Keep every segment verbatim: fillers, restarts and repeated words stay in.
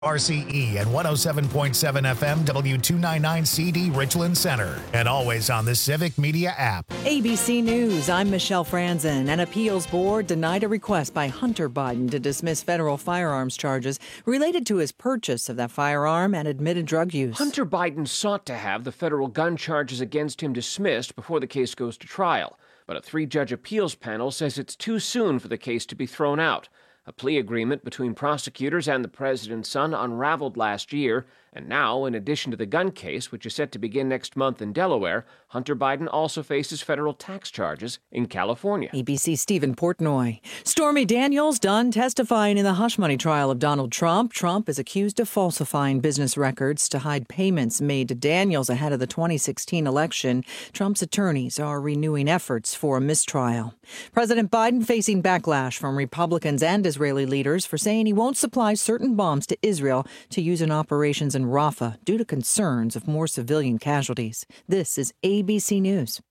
R C E and one oh seven point seven F M W two ninety-nine C D Richland Center, and always on the Civic Media app. A B C News, I'm Michelle Franzen. An appeals board denied a request by Hunter Biden to dismiss federal firearms charges related to his purchase of that firearm and admitted drug use. Hunter Biden sought to have the federal gun charges against him dismissed before the case goes to trial, but a three-judge appeals panel says it's too soon for the case to be thrown out. A plea agreement between prosecutors and the president's son unraveled last year, and now, in addition to the gun case, which is set to begin next month in Delaware, Hunter Biden also faces federal tax charges in California. A B C's Stephen Portnoy. Stormy Daniels done testifying in the hush money trial of Donald Trump. Trump is accused of falsifying business records to hide payments made to Daniels ahead of the twenty sixteen election. Trump's attorneys are renewing efforts for a mistrial. President Biden facing backlash from Republicans and Israeli leaders for saying he won't supply certain bombs to Israel to use in operations in Rafah due to concerns of more civilian casualties. This is A B C News.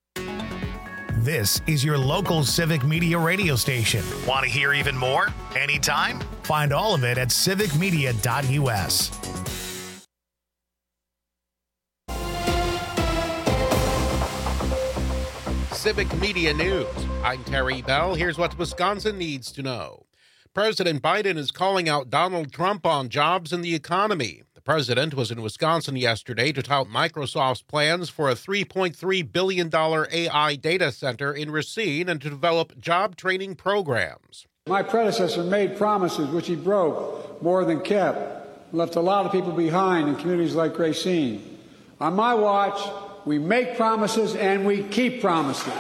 This is your local Civic Media radio station. Want to hear even more? Anytime? Find all of it at civic media dot U S. Civic Media News. I'm Terry Bell. Here's what Wisconsin needs to know. President Biden is calling out Donald Trump on jobs and the economy. The president was in Wisconsin yesterday to tout Microsoft's plans for a three point three billion dollars A I data center in Racine and to develop job training programs. My predecessor made promises which he broke more than kept, left a lot of people behind in communities like Racine. On my watch, we make promises and we keep promises.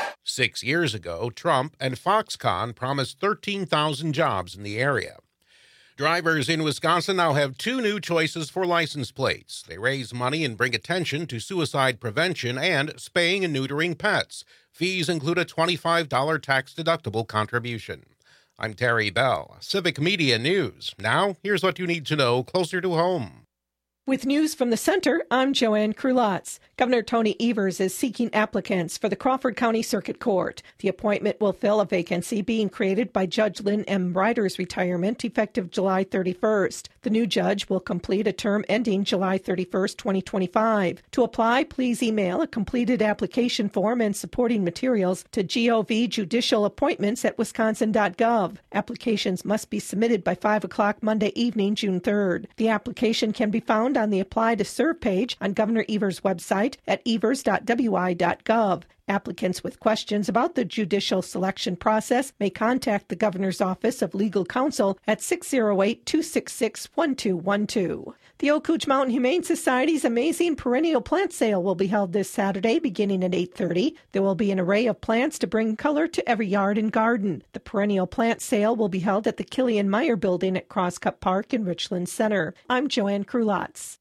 Six years ago, Trump and Foxconn promised thirteen thousand jobs in the area. Drivers in Wisconsin now have two new choices for license plates. They raise money and bring attention to suicide prevention and spaying and neutering pets. Fees include a twenty-five dollars tax-deductible contribution. I'm Terry Bell, Civic Media News. Now, here's what you need to know closer to home. With news from the center, I'm Joanne Krulotz. Governor Tony Evers is seeking applicants for the Crawford County Circuit Court. The appointment will fill a vacancy being created by Judge Lynn M. Ryder's retirement effective July thirty-first. The new judge will complete a term ending July thirty-first, twenty twenty-five. To apply, please email a completed application form and supporting materials to govjudicialappointments at wisconsin dot gov. Applications must be submitted by five o'clock Monday evening, June third. The application can be found on the Apply to Serve page on Governor Evers' website at evers dot w i dot gov. Applicants with questions about the judicial selection process may contact the Governor's Office of Legal Counsel at six oh eight, two six six, one two one two. The Okootch Mountain Humane Society's amazing perennial plant sale will be held this Saturday beginning at eight thirty. There will be an array of plants to bring color to every yard and garden. The perennial plant sale will be held at the Killian Meyer Building at Crosscut Park in Richland Center. I'm Joanne Krulotz.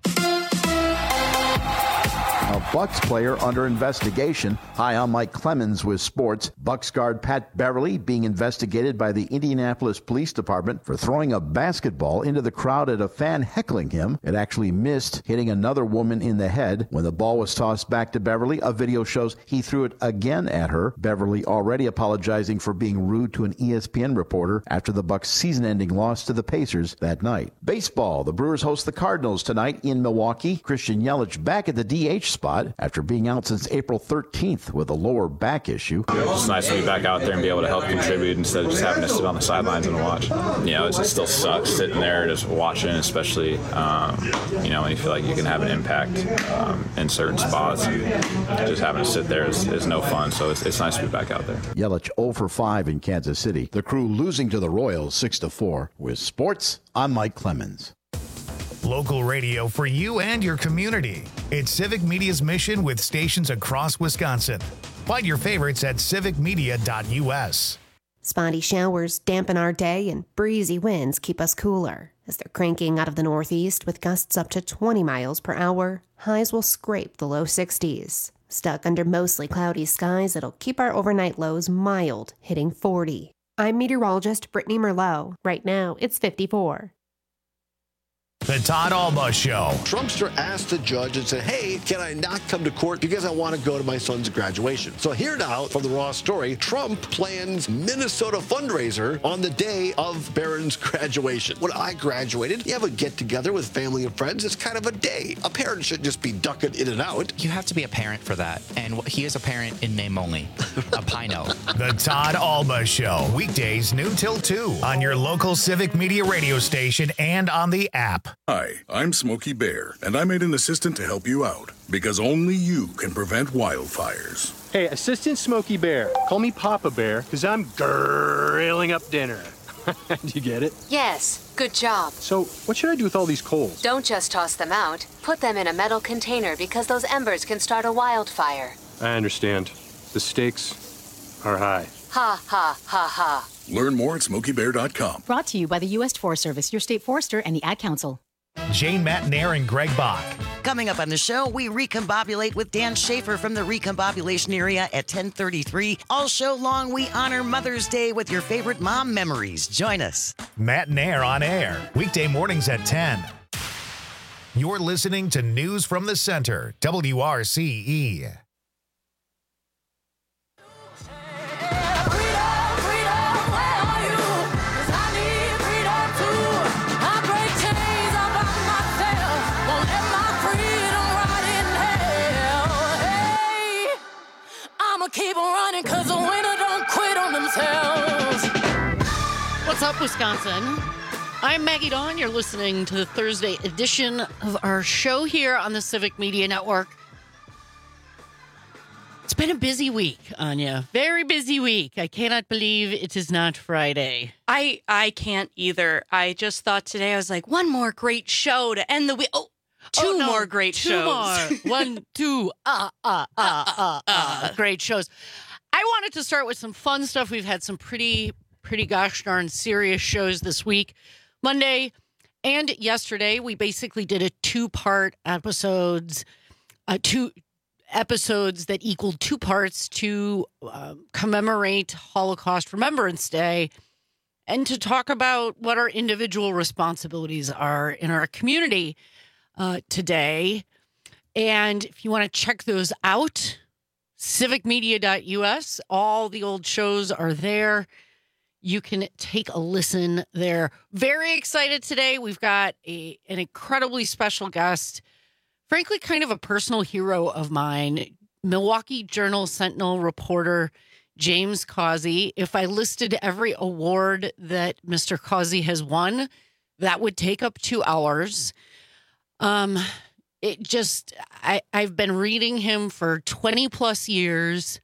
A Bucks player under investigation. Hi, I'm Mike Clemens with sports. Bucks guard Pat Beverly being investigated by the Indianapolis Police Department for throwing a basketball into the crowd at a fan heckling him. It actually missed, hitting another woman in the head. When the ball was tossed back to Beverly, a video shows he threw it again at her. Beverly already apologizing for being rude to an E S P N reporter after the Bucks' season-ending loss to the Pacers that night. Baseball. The Brewers host the Cardinals tonight in Milwaukee. Christian Yelich back at the D H spot after being out since April thirteenth with a lower back issue. It's nice to be back out there and be able to help contribute instead of just having to sit on the sidelines and watch. You know, it just still sucks sitting there just watching, especially, um, you know, when you feel like you can have an impact um, in certain spots. And just having to sit there is, is no fun, so it's, it's nice to be back out there. Yelich oh for five in Kansas City. The Crew losing to the Royals six to four. With sports, I'm Mike Clemens. Local radio for you and your community. It's Civic Media's mission with stations across Wisconsin. Find your favorites at civic media dot U S. Spotty showers dampen our day and breezy winds keep us cooler. As they're cranking out of the northeast with gusts up to twenty miles per hour, highs will scrape the low sixties. Stuck under mostly cloudy skies, it'll keep our overnight lows mild, hitting forty. I'm meteorologist Brittany Merlot. Right now, it's fifty-four. The Todd Alba Show. Trumpster asked the judge and said, hey, can I not come to court because I want to go to my son's graduation? So here now from the Raw story, Trump plans Minnesota fundraiser on the day of Barron's graduation. When I graduated, you have a get-together with family and friends. It's kind of a day. A parent shouldn't just be ducking in and out. You have to be a parent for that. And he is a parent in name only. A Pino. The Todd Alba Show. Weekdays noon till two on your local Civic Media radio station and on the app. Hi, I'm Smokey Bear, and I made an assistant to help you out, because only you can prevent wildfires. Hey, Assistant Smokey Bear, call me Papa Bear, because I'm grilling up dinner. Do you get it? Yes, good job. So, what should I do with all these coals? Don't just toss them out. Put them in a metal container, because those embers can start a wildfire. I understand. The stakes are high. Ha, ha, ha, ha. Learn more at smokey bear dot com. Brought to you by the U S Forest Service, your state forester, and the Ad Council. Jane Matnair and Greg Bach. Coming up on the show, we recombobulate with Dan Schaefer from the recombobulation area at ten thirty-three. All show long, we honor Mother's Day with your favorite mom memories. Join us. Matnair on air, weekday mornings at ten. You're listening to News from the Center, W R C E. Keep running because the winner don't quit on themselves. What's up, Wisconsin? I'm Maggie Dawn. You're listening to the Thursday edition of our show here on the Civic Media Network. It's been a busy week, Anya. Very busy week. I cannot believe it is not Friday. I I can't either. I just thought today, I was like, one more great show to end the week. Oh, Two oh, no, more great two shows. More. One, two, uh, uh, uh, uh, uh, great shows. I wanted to start with some fun stuff. We've had some pretty, pretty gosh darn serious shows this week. Monday and yesterday, we basically did a two-part episodes, uh, two episodes that equaled two parts to uh, commemorate Holocaust Remembrance Day and to talk about what our individual responsibilities are in our community Uh, today. And if you want to check those out, civic media dot U S, all the old shows are there. You can take a listen there. Very excited today. We've got a an incredibly special guest, frankly, kind of a personal hero of mine, Milwaukee Journal Sentinel reporter James Causey. If I listed every award that Mister Causey has won, that would take up two hours. Um, it just, I, I've been reading him for twenty plus years.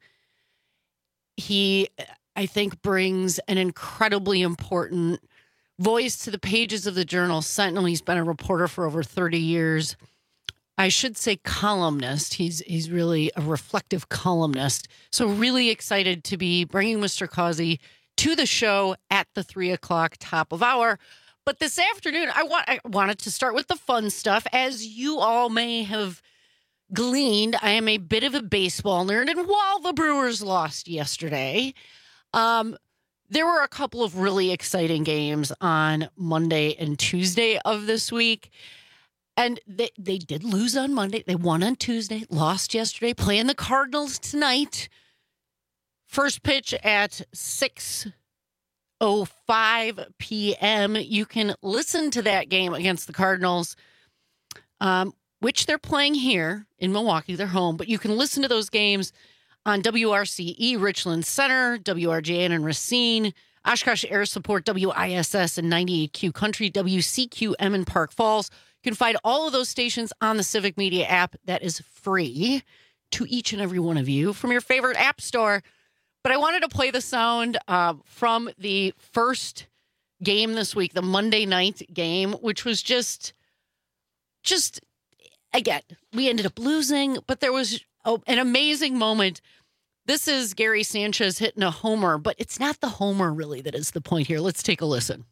He, I think, brings an incredibly important voice to the pages of the Journal Sentinel. He's been a reporter for over thirty years. I should say columnist. He's, he's really a reflective columnist. So really excited to be bringing Mister Causey to the show at the three o'clock top of hour. But this afternoon, I, want, I wanted to start with the fun stuff. As you all may have gleaned, I am a bit of a baseball nerd. And while the Brewers lost yesterday, um, there were a couple of really exciting games on Monday and Tuesday of this week. And they, they did lose on Monday. They won on Tuesday, lost yesterday, playing the Cardinals tonight. First pitch at six oh five p.m. You can listen to that game against the Cardinals, um, which they're playing here in Milwaukee. They're home, but you can listen to those games on W R C E Richland Center, W R J N in Racine, Oshkosh Air Support, W I S S and ninety-eight Q Country, W C Q M in Park Falls. You can find all of those stations on the Civic Media app that is free to each and every one of you from your favorite app store. But I wanted to play the sound uh, from the first game this week, the Monday night game, which was just, just, again, we ended up losing, but there was a, an amazing moment. This is Gary Sanchez hitting a homer, but it's not the homer really that is the point here. Let's take a listen.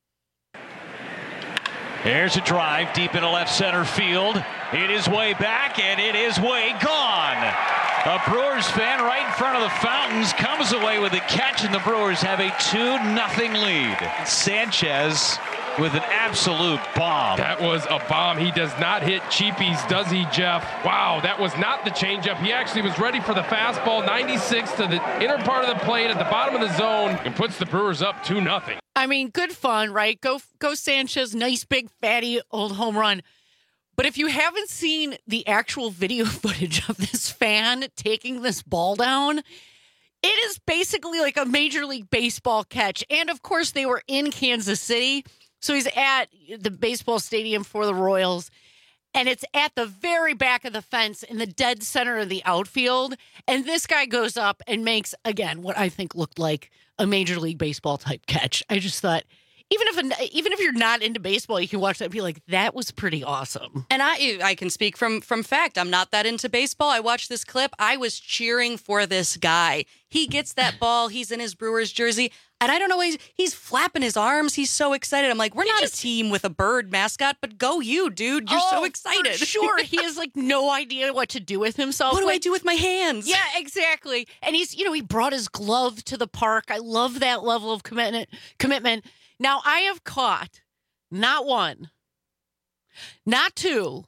There's a drive deep into left center field. It is way back, and it is way gone. A Brewers fan right in front of the fountains comes away with a catch, and the Brewers have a two nothing lead. Sanchez with an absolute bomb. That was a bomb. He does not hit cheapies, does he, Jeff? Wow, that was not the changeup. He actually was ready for the fastball, ninety-six to the inner part of the plate at the bottom of the zone, and puts the Brewers up two nothing. I mean, good fun, right? Go, go Sanchez, nice big fatty old home run. But if you haven't seen the actual video footage of this fan taking this ball down, it is basically like a Major League Baseball catch. And of course, they were in Kansas City. So he's at the baseball stadium for the Royals. And it's at the very back of the fence in the dead center of the outfield. And this guy goes up and makes, again, what I think looked like a Major League Baseball type catch. I just thought, even if even if you're not into baseball, you can watch that and be like, that was pretty awesome. And I I can speak from from fact. I'm not that into baseball. I watched this clip. I was cheering for this guy. He gets that ball. He's in his Brewers jersey. And I don't know why he's, he's flapping his arms. He's so excited. I'm like, we're he not just, a team with a bird mascot, but go you, dude. You're oh, so excited. For sure. He has like no idea what to do with himself. What do like, I do with my hands? Yeah, exactly. And he's, you know, he brought his glove to the park. I love that level of commitment. Commitment. Now, I have caught not one, not two,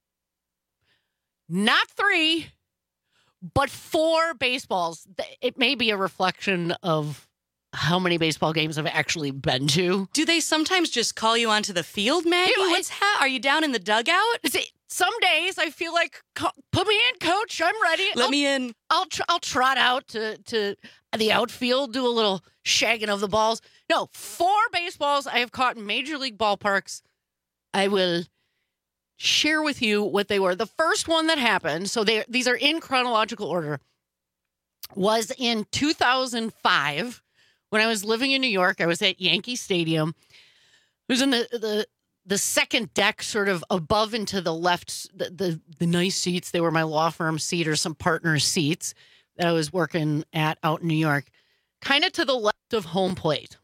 not three, but four baseballs. It may be a reflection of how many baseball games I've actually been to. Do they sometimes just call you onto the field, Maggie? It, What's ha- Are you down in the dugout? Some days I feel like, put me in, coach. I'm ready. Let I'll, me in. I'll tr- I'll trot out to, to the outfield, do a little shagging of the balls. No, four baseballs I have caught in Major League ballparks. I will share with you what they were. The first one that happened, so they these are in chronological order, was in two thousand five when I was living in New York. I was at Yankee Stadium. It was in the the the second deck, sort of above and to the left, the, the, the nice seats. They were my law firm seat or some partner seats that I was working at out in New York, kind of to the left of home plate.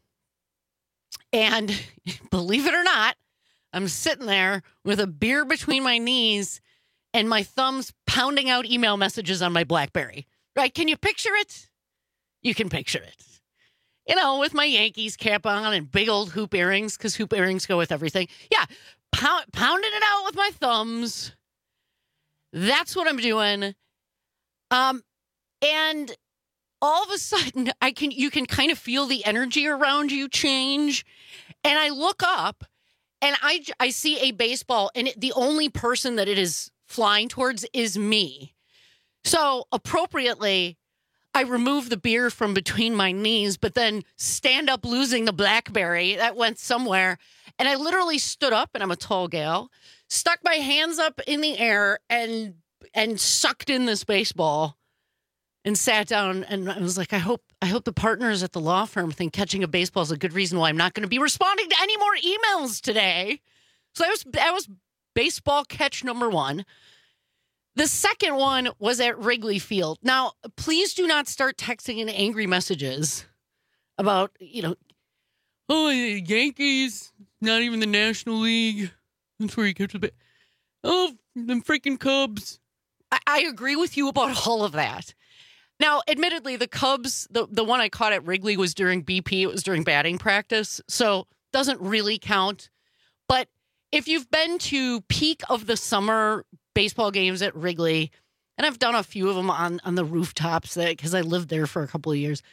And believe it or not, I'm sitting there with a beer between my knees and my thumbs pounding out email messages on my BlackBerry. Right? Can you picture it? You can picture it. You know, with my Yankees cap on and big old hoop earrings, because hoop earrings go with everything. Yeah, pound, pounding it out with my thumbs. That's what I'm doing. Um, and all of a sudden, I can you can kind of feel the energy around you change. And I look up, and I, I see a baseball, and it, the only person that it is flying towards is me. So, appropriately, I remove the beer from between my knees, but then stand up losing the BlackBerry. That went somewhere. And I literally stood up, and I'm a tall gal, stuck my hands up in the air and and sucked in this baseball and sat down. And I was like, I hope I hope the partners at the law firm think catching a baseball is a good reason why I'm not going to be responding to any more emails today. So that was that was baseball catch number one. The second one was at Wrigley Field. Now, please do not start texting in angry messages about, you know, oh, the Yankees, not even the National League. That's where you catch a bit. Oh, them freaking Cubs. I, I agree with you about all of that. Now, admittedly, the Cubs, the, the one I caught at Wrigley was during B P. It was during batting practice, so doesn't really count. But if you've been to peak of the summer baseball games at Wrigley, and I've done a few of them on, on the rooftops because I lived there for a couple of years.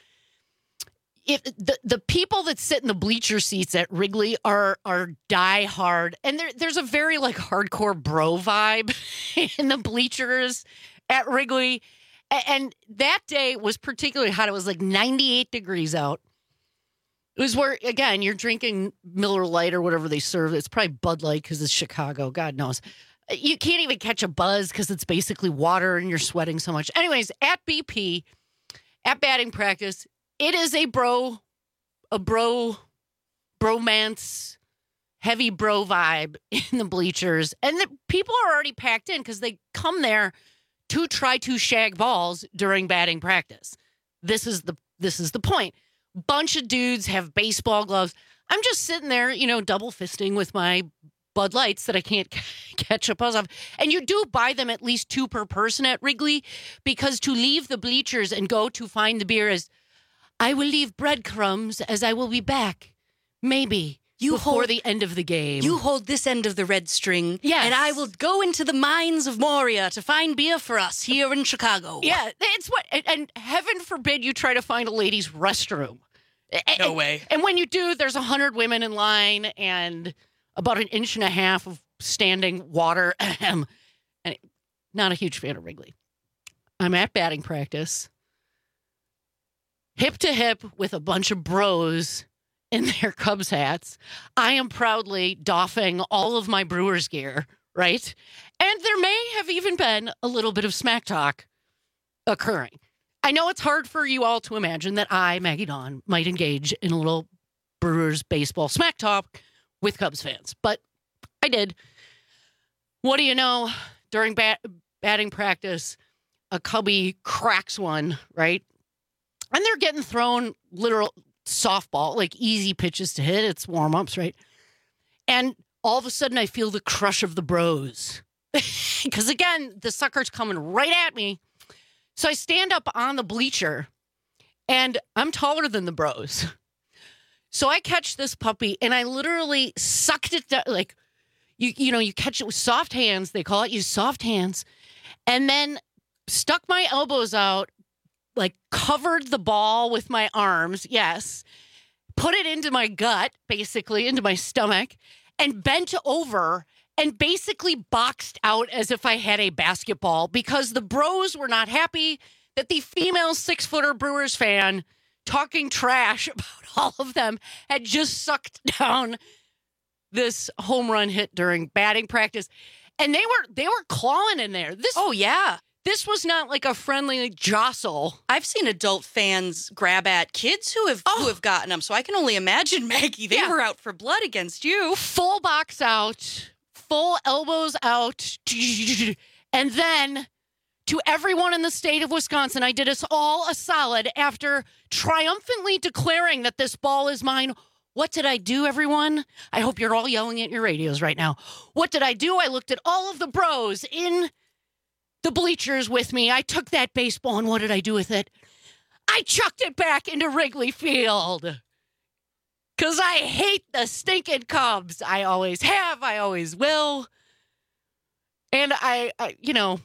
If the, the people that sit in the bleacher seats at Wrigley are are diehard, and there, there's a very like hardcore bro vibe in the bleachers at Wrigley. And that day was particularly hot. It was like ninety-eight degrees out. It was where, again, you're drinking Miller Lite or whatever they serve. It's probably Bud Light because it's Chicago. God knows. You can't even catch a buzz because it's basically water and you're sweating so much. Anyways, at B P, at batting practice, it is a bro, a bro, bromance, heavy bro vibe in the bleachers. And the people are already packed in because they come there to try to shag balls during batting practice. This is the this is the point. Bunch of dudes have baseball gloves. I'm just sitting there, you know, double fisting with my Bud Lights that I can't catch a buzz of. And you do buy them at least two per person at Wrigley, because to leave the bleachers and go to find the beer is, I will leave breadcrumbs as I will be back. Maybe You before hold the end of the game. You hold this end of the red string, yes. and I will go into the mines of Moria to find beer for us here in Chicago. Yeah, it's what, and, and heaven forbid you try to find a ladies' restroom. No and, way. And when you do, there's a hundred women in line and about an inch and a half of standing water. and not a huge fan of Wrigley. I'm at batting practice, hip to hip with a bunch of bros in their Cubs hats. I am proudly doffing all of my Brewers gear, right? And there may have even been a little bit of smack talk occurring. I know it's hard for you all to imagine that I, Maggie Dawn, might engage in a little Brewers baseball smack talk with Cubs fans, but I did. What do you know? During bat- batting practice, a Cubby cracks one, right? And they're getting thrown literal softball, like easy pitches to hit. It's warm-ups, right? And all of a sudden, I feel the crush of the bros. Because, again, the sucker's coming right at me. So I stand up on the bleacher, and I'm taller than the bros. So I catch this puppy, and I literally sucked it down. Like, you, you know, you catch it with soft hands. They call it use soft hands. And then stuck my elbows out, like covered the ball with my arms, yes, put it into my gut, basically, into my stomach, and bent over and basically boxed out as if I had a basketball because the bros were not happy that the female six-footer Brewers fan talking trash about all of them had just sucked down this home run hit during batting practice. And they were they were clawing in there. This Oh, yeah. This was not like a friendly jostle. I've seen adult fans grab at kids who have oh. who have gotten them, so I can only imagine, Maggie, they yeah. were out for blood against you. Full box out, full elbows out, and then to everyone in the state of Wisconsin, I did us all a solid after triumphantly declaring that this ball is mine. What did I do, everyone? I hope you're all yelling at your radios right now. What did I do? I looked at all of the bros in the bleachers with me. I took that baseball, and what did I do with it? I chucked it back into Wrigley Field. Because I hate the stinking Cubs. I always have. I always will. And I, I you know,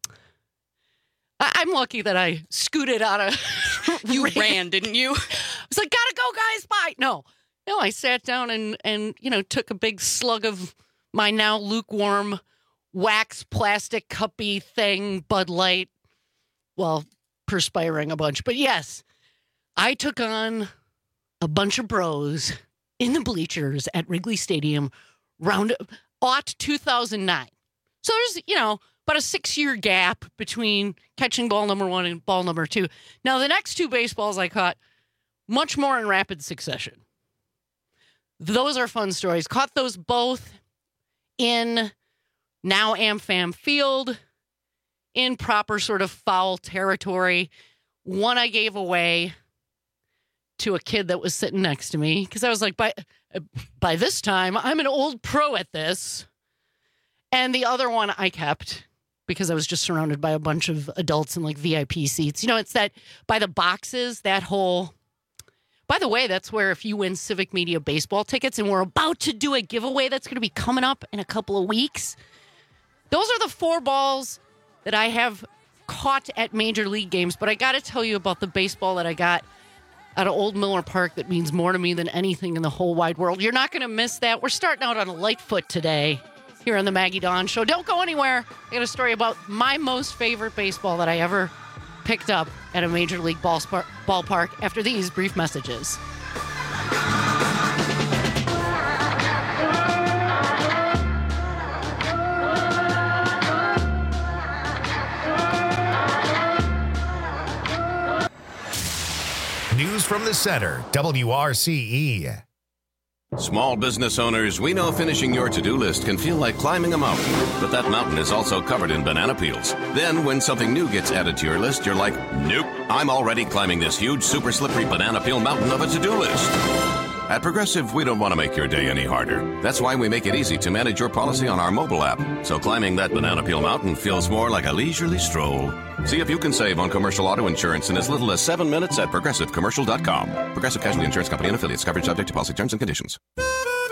I, I'm lucky that I scooted out of... You ran, didn't you? I was like, gotta go, guys, bye. No. No, I sat down and, and, you know, took a big slug of my now lukewarm wax plastic cuppy thing, Bud Light, well, perspiring a bunch. But yes, I took on a bunch of bros in the bleachers at Wrigley Stadium round aught two thousand nine. So there's, you know, about a six-year gap between catching ball number one and ball number two. Now, the next two baseballs I caught much more in rapid succession. Those are fun stories. Caught those both in now AmFam Field, in proper sort of foul territory. One I gave away to a kid that was sitting next to me because I was like, by by this time, I'm an old pro at this. And the other one I kept because I was just surrounded by a bunch of adults in like V I P seats. You know, it's that by the boxes, that whole... By the way, that's where if you win Civic Media baseball tickets, and we're about to do a giveaway that's going to be coming up in a couple of weeks, those are the four balls that I have caught at Major League games. But I got to tell you about the baseball that I got out of Old Miller Park that means more to me than anything in the whole wide world. You're not going to miss that. We're starting out on a light foot today here on the Maggie Dawn Show. Don't go anywhere. I got a story about my most favorite baseball that I ever picked up at a Major League ball sp- ballpark after these brief messages. News from the center, W R C E. Small business owners, we know finishing your to-do list can feel like climbing a mountain, but that mountain is also covered in banana peels. Then when something new gets added to your list, you're like, nope, I'm already climbing this huge, super slippery banana peel mountain of a to-do list. At Progressive, we don't want to make your day any harder. That's why we make it easy to manage your policy on our mobile app. So climbing that banana peel mountain feels more like a leisurely stroll. See if you can save on commercial auto insurance in as little as seven minutes at progressive commercial dot com. Progressive Casualty Insurance Company and affiliates. Coverage subject to policy terms and conditions.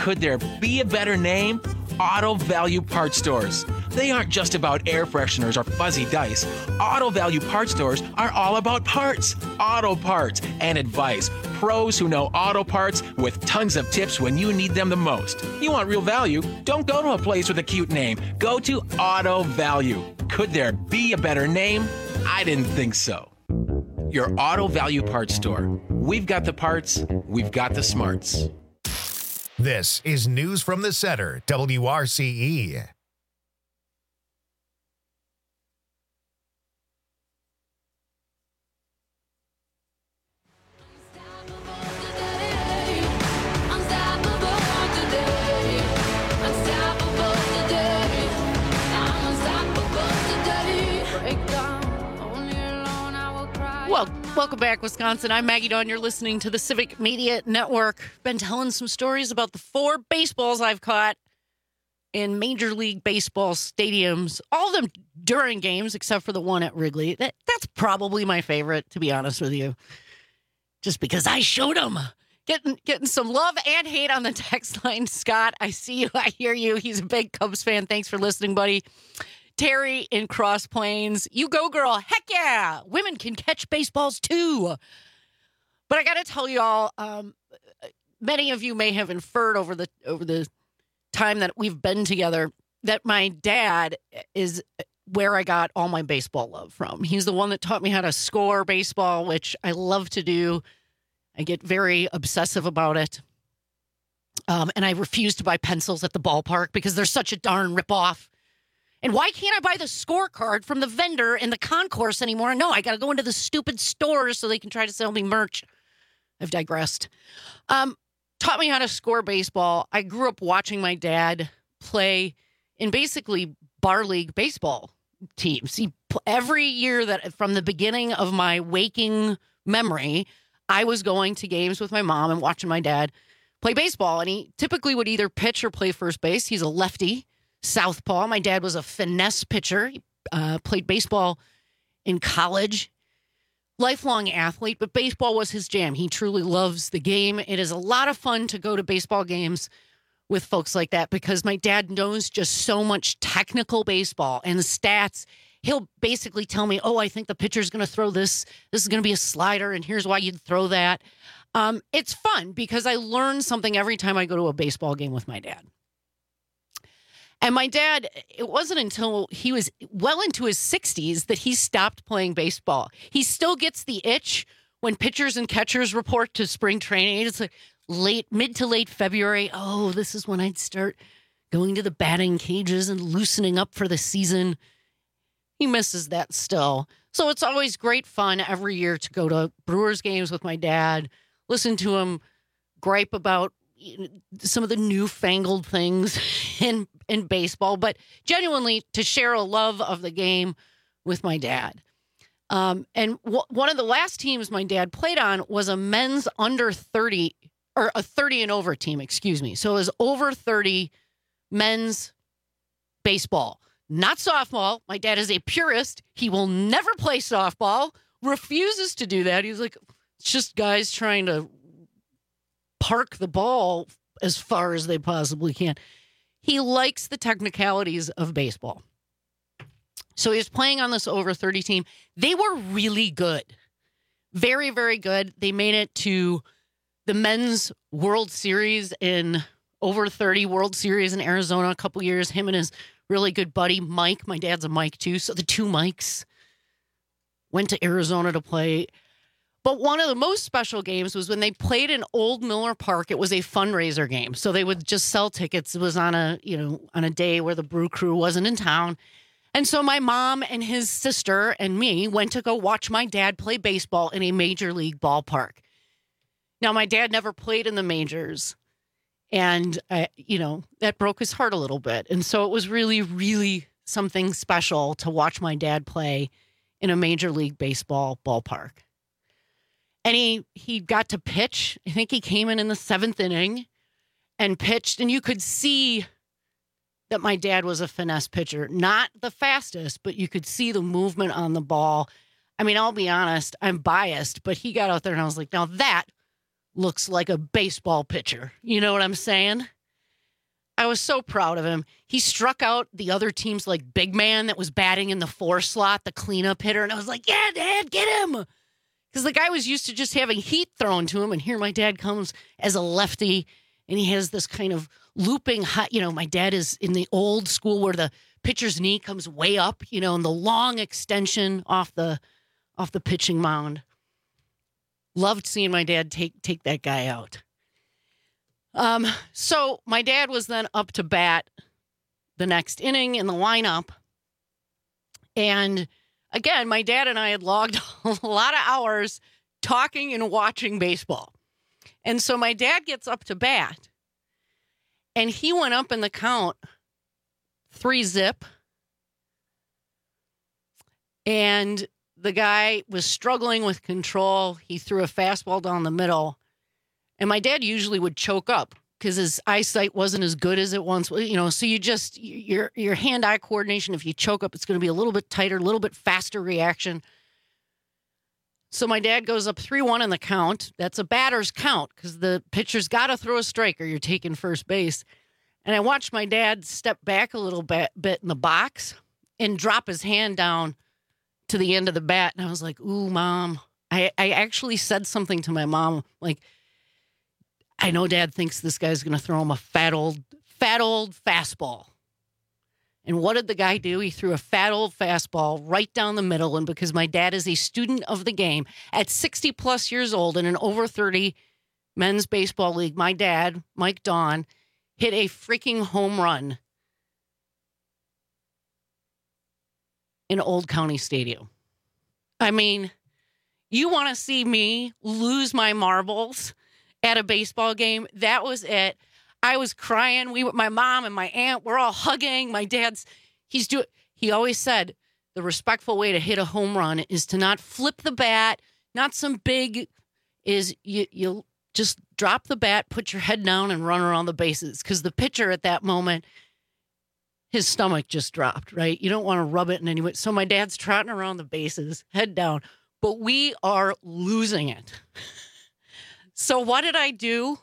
Could there be a better name? Auto Value Parts Stores. They aren't just about air fresheners or fuzzy dice. Auto Value Parts Stores are all about parts, auto parts, and advice. Pros who know auto parts with tons of tips when you need them the most. You want real value? Don't go to a place with a cute name. Go to Auto Value. Could there be a better name? I didn't think so. Your Auto Value Parts Store. We've got the parts, we've got the smarts. This is News from the Center, W R C E. Well, welcome back, Wisconsin. I'm Maggie Dawn. You're listening to the Civic Media Network. Been telling some stories about the four baseballs I've caught in Major League Baseball stadiums. All of them during games, except for the one at Wrigley. That, that's probably my favorite, to be honest with you. Just because I showed them. Getting, getting some love and hate on the text line. Scott, I see you. I hear you. He's a big Cubs fan. Thanks for listening, buddy. Terry in Cross Plains, you go, girl. Heck yeah. Women can catch baseballs too. But I got to tell y'all, um, many of you may have inferred over the over the time that we've been together that my dad is where I got all my baseball love from. He's the one that taught me how to score baseball, which I love to do. I get very obsessive about it. Um, and I refuse to buy pencils at the ballpark because they're such a darn ripoff. And why can't I buy the scorecard from the vendor in the concourse anymore? No, I got to go into the stupid stores so they can try to sell me merch. I've digressed. Um, taught me how to score baseball. I grew up watching my dad play in basically bar league baseball teams. He, every year that from the beginning of my waking memory, I was going to games with my mom and watching my dad play baseball. And he typically would either pitch or play first base. He's a lefty. Southpaw. My dad was a finesse pitcher. He uh, played baseball in college. Lifelong athlete, but baseball was his jam. He truly loves the game. It is a lot of fun to go to baseball games with folks like that because my dad knows just so much technical baseball and the stats. He'll basically tell me, oh, I think the pitcher's going to throw this. This is going to be a slider, and here's why you'd throw that. Um, it's fun because I learn something every time I go to a baseball game with my dad. And my dad, it wasn't until he was well into his sixties that he stopped playing baseball. He still gets the itch when pitchers and catchers report to spring training. It's like late, mid to late February. Oh, this is when I'd start going to the batting cages and loosening up for the season. He misses that still. So it's always great fun every year to go to Brewers games with my dad, listen to him gripe about some of the newfangled things in in baseball, but genuinely to share a love of the game with my dad. Um, and w- one of the last teams my dad played on was a men's under thirty or a thirty and over team, excuse me. So it was over thirty men's baseball, not softball. My dad is a purist. He will never play softball, refuses to do that. He's like, it's just guys trying to park the ball as far as they possibly can. He likes the technicalities of baseball. So he was playing on this over thirty team. They were really good. Very, very good. They made it to the men's World Series in over thirty World Series in Arizona a couple years. Him and his really good buddy, Mike. My dad's a Mike too. So the two Mikes went to Arizona to play. But one of the most special games was when they played in Old Miller Park. It was a fundraiser game. So they would just sell tickets. It was on a, you know, on a day where the Brew Crew wasn't in town. And so my mom and his sister and me went to go watch my dad play baseball in a major league ballpark. Now, my dad never played in the majors. And, uh, you know, that broke his heart a little bit. And so it was really, really something special to watch my dad play in a major league baseball ballpark. And he, he got to pitch. I think he came in in the seventh inning and pitched. And you could see that my dad was a finesse pitcher. Not the fastest, but you could see the movement on the ball. I mean, I'll be honest, I'm biased, but he got out there and I was like, now that looks like a baseball pitcher. You know what I'm saying? I was so proud of him. He struck out the other team's like big man that was batting in the four slot, the cleanup hitter. And I was like, yeah, Dad, get him. Because the guy was used to just having heat thrown to him. And here my dad comes as a lefty, and he has this kind of looping high. You know, my dad is in the old school where the pitcher's knee comes way up, you know, and the long extension off the off the pitching mound. Loved seeing my dad take take that guy out. Um, so my dad was then up to bat the next inning in the lineup. And again, my dad and I had logged a lot of hours talking and watching baseball. And so my dad gets up to bat, and he went up in the count three zip. And the guy was struggling with control. He threw a fastball down the middle. And my dad usually would choke up because his eyesight wasn't as good as it once was. You know, so you just, your your hand-eye coordination, if you choke up, it's going to be a little bit tighter, a little bit faster reaction. So my dad goes up three one in the count. That's a batter's count because the pitcher's got to throw a strike or you're taking first base. And I watched my dad step back a little bit, bit in the box and drop his hand down to the end of the bat. And I was like, ooh, Mom. I, I actually said something to my mom, like, I know Dad thinks this guy's going to throw him a fat old, fat old fastball. And what did the guy do? He threw a fat old fastball right down the middle. And because my dad is a student of the game at sixty plus years old in an over thirty men's baseball league, my dad, Mike Dawn, hit a freaking home run in Old County Stadium. I mean, you want to see me lose my marbles at a baseball game? That was it. I was crying. We, my mom and my aunt, we're all hugging. My dad's, he's doing, he always said the respectful way to hit a home run is to not flip the bat, not some big, is you, you just drop the bat, put your head down and run around the bases. Because the pitcher at that moment, his stomach just dropped, right? You don't want to rub it in any way. So my dad's trotting around the bases, head down, but we are losing it. So what did I do?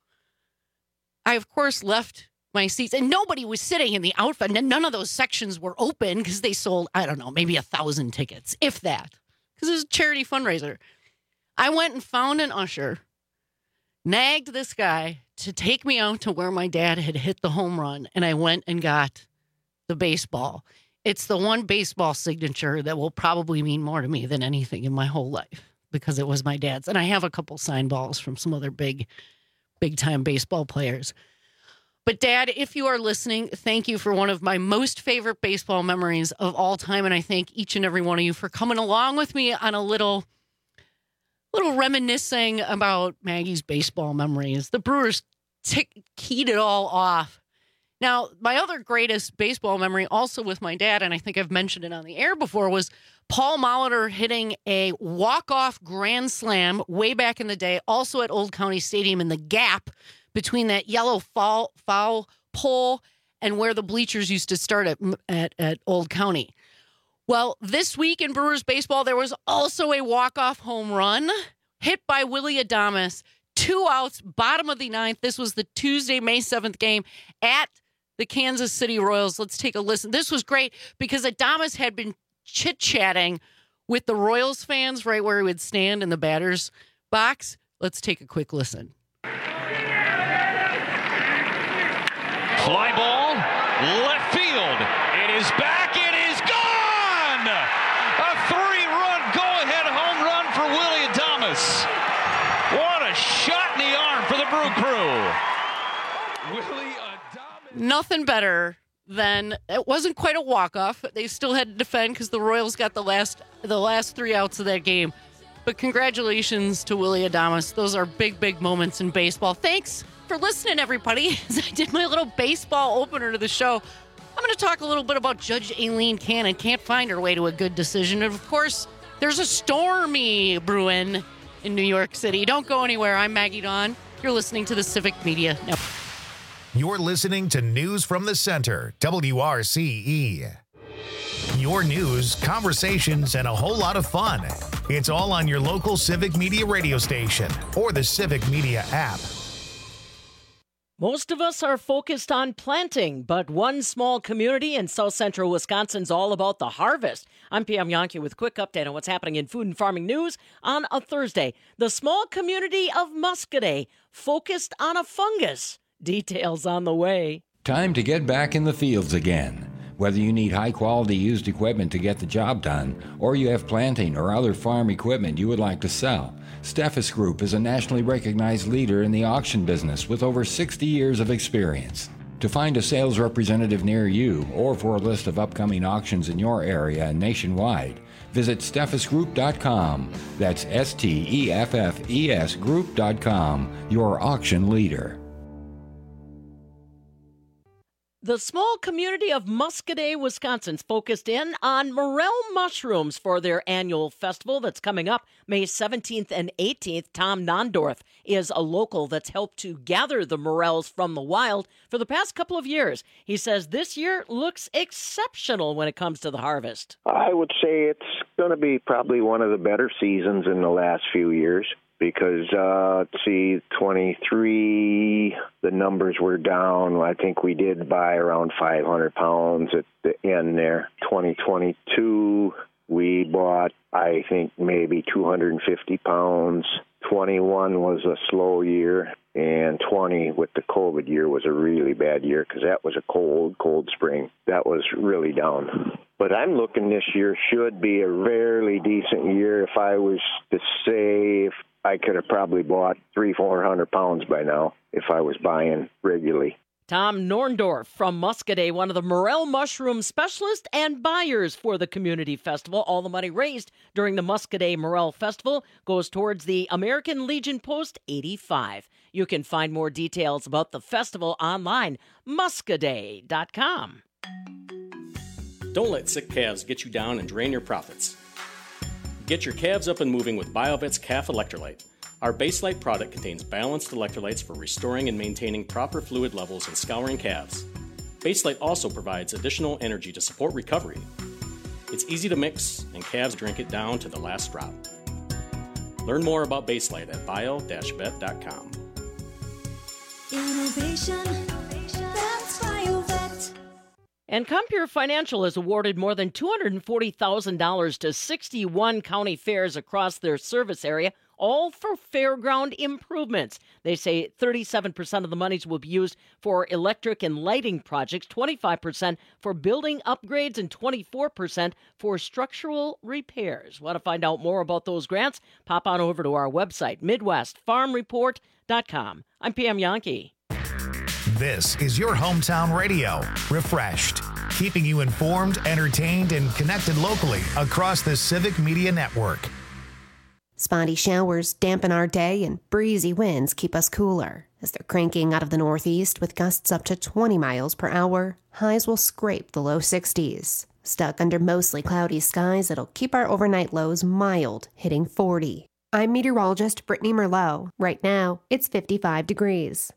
I, of course, left my seats, and nobody was sitting in the outfield. None of those sections were open because they sold, I don't know, maybe a thousand tickets, if that, because it was a charity fundraiser. I went and found an usher, nagged this guy to take me out to where my dad had hit the home run, and I went and got the baseball. It's the one baseball signature that will probably mean more to me than anything in my whole life because it was my dad's. And I have a couple signed balls from some other big big-time baseball players. But, Dad, if you are listening, thank you for one of my most favorite baseball memories of all time, and I thank each and every one of you for coming along with me on a little, little reminiscing about Maggie's baseball memories. The Brewers tick- keyed it all off. Now, my other greatest baseball memory, also with my dad, and I think I've mentioned it on the air before, was Paul Molitor hitting a walk-off grand slam way back in the day, also at Old County Stadium, in the gap between that yellow foul, foul pole and where the bleachers used to start at, at, at Old County. Well, this week in Brewers baseball, there was also a walk-off home run hit by Willy Adames. Two outs, bottom of the ninth. This was the Tuesday, May seventh game at the Kansas City Royals. Let's take a listen. This was great because Adames had been chit-chatting with the Royals fans right where he would stand in the batter's box. Let's take a quick listen. Fly ball, left field. It is back. It is gone. A three-run go-ahead home run for Willy Adames. What a shot in the arm for the Brew Crew. Willy Adames. Nothing better than, it wasn't quite a walk-off. They still had to defend because the Royals got the last the last three outs of that game. But congratulations to Willy Adames. Those are big, big moments in baseball. Thanks for listening, everybody. As I did my little baseball opener to the show, I'm going to talk a little bit about Judge Aileen Cannon. Can't find her way to a good decision. And of course, there's a stormy brewing in New York City. Don't go anywhere. I'm Maggie Dawn. You're listening to the Civic Media Network. You're listening to News from the Center, W R C E. Your news, conversations, and a whole lot of fun. It's all on your local Civic Media radio station or the Civic Media app. Most of us are focused on planting, but one small community in south central Wisconsin's all about the harvest. I'm Pam Yankee with a quick update on what's happening in food and farming news on a Thursday. The small community of Muscadet focused on a fungus. Details on the way. Time to get back in the fields again. Whether you need high-quality used equipment to get the job done, or you have planting or other farm equipment you would like to sell, Steffes Group is a nationally recognized leader in the auction business with over sixty years of experience. To find a sales representative near you, or for a list of upcoming auctions in your area and nationwide, visit steffes group dot com. That's S T E F F E S group dot com, your auction leader. The small community of Muscadet, Wisconsin's focused in on morel mushrooms for their annual festival that's coming up May seventeenth and eighteenth. Tom Nondorf is a local that's helped to gather the morels from the wild for the past couple of years. He says this year looks exceptional when it comes to the harvest. I would say it's going to be probably one of the better seasons in the last few years. Because, uh, let's see, twenty-three, the numbers were down. I think we did buy around five hundred pounds at the end there. twenty twenty-two, we bought, I think, maybe two hundred fifty pounds. twenty-one was a slow year, and twenty with the COVID year was a really bad year because that was a cold, cold spring. That was really down. But I'm looking this year should be a fairly decent year. If I was to say if I could have probably bought three, four hundred pounds by now if I was buying regularly. Tom Norndorf from Muscadet, one of the morel mushroom specialists and buyers for the community festival. All the money raised during the Muscadet Morel Festival goes towards the American Legion Post eighty-five. You can find more details about the festival online, muscadet dot com. Don't let sick calves get you down and drain your profits. Get your calves up and moving with BioVet's Calf Electrolyte. Our Baselite product contains balanced electrolytes for restoring and maintaining proper fluid levels and scouring calves. Baselite also provides additional energy to support recovery. It's easy to mix, and calves drink it down to the last drop. Learn more about Baselite at bio dash vet dot com. Innovation, that's BioVet. And Compure Financial has awarded more than two hundred forty thousand dollars to sixty-one county fairs across their service area, all for fairground improvements. They say thirty-seven percent of the monies will be used for electric and lighting projects, twenty-five percent for building upgrades, and twenty-four percent for structural repairs. Want to find out more about those grants? Pop on over to our website, midwest farm report dot com. I'm Pam Yankee. This is your hometown radio, Refreshed, keeping you informed, entertained, and connected locally across the Civic Media Network. Spotty showers dampen our day and breezy winds keep us cooler. As they're cranking out of the northeast with gusts up to twenty miles per hour, highs will scrape the low sixties. Stuck under mostly cloudy skies, it'll keep our overnight lows mild, hitting forty. I'm meteorologist Brittany Merlot. Right now, it's fifty-five degrees.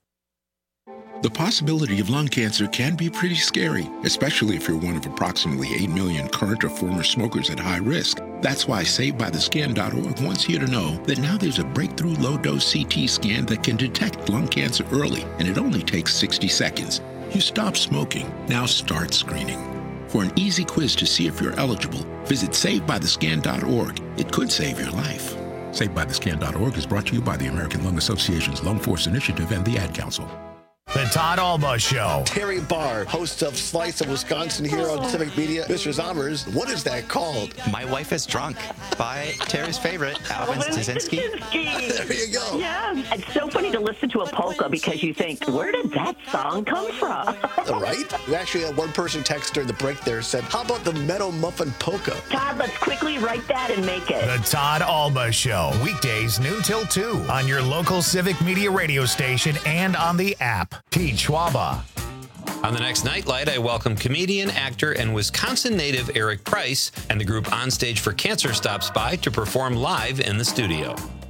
The possibility of lung cancer can be pretty scary, especially if you're one of approximately eight million current or former smokers at high risk. That's why Saved By The Scan dot org wants you to know that now there's a breakthrough low-dose C T scan that can detect lung cancer early, and it only takes sixty seconds. You stop smoking, now start screening. For an easy quiz to see if you're eligible, visit Saved By The Scan dot org. It could save your life. Saved By The Scan dot org is brought to you by the American Lung Association's Lung Force Initiative and the Ad Council. The Todd Alba Show. Terry Barr, host of Slice of Wisconsin here on Civic Media. Mister Zommers, what is that called? My Wife is Drunk by Terry's favorite, Alvin Stasinski. There you go. Yeah, it's so funny to listen to a polka because you think, where did that song come from? Right? We actually had one person text during the break there said, how about the Meadow Muffin Polka? Todd, let's quickly write that and make it. The Todd Alba Show. Weekdays noon till two on your local Civic Media radio station and on the app. Pete Schwaba. On the next Nightlight, I welcome comedian, actor, and Wisconsin native Eric Price, and the group Onstage for Cancer stops by to perform live in the studio.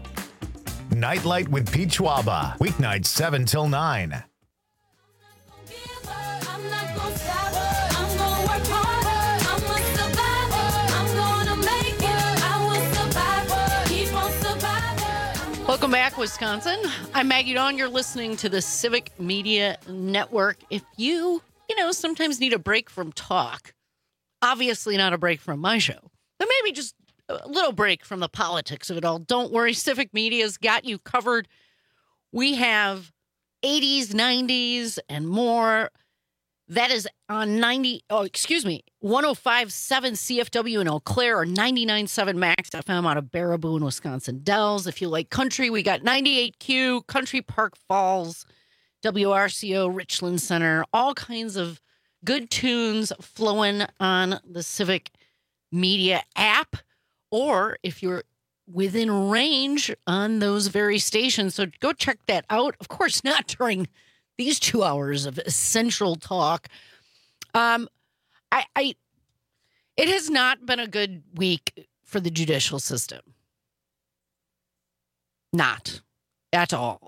Nightlight with Pete Schwaba. Weeknights seven till nine. Welcome back, Wisconsin. I'm Maggie Dawn. You're listening to the Civic Media Network. If you, you know, sometimes need a break from talk, obviously not a break from my show, but maybe just a little break from the politics of it all, don't worry. Civic Media's got you covered. We have eighties, nineties, and more. That is on ninety, oh, excuse me, one oh five point seven C F W in Eau Claire or ninety-nine point seven Max F M out of Baraboo in Wisconsin Dells. If you like country, we got ninety-eight Q, Country Park Falls, W R C O, Richland Center, all kinds of good tunes flowing on the Civic Media app. Or if you're within range on those very stations, so go check that out. Of course, not during these two hours of essential talk. Um, I, I, it has not been a good week for the judicial system. Not at all.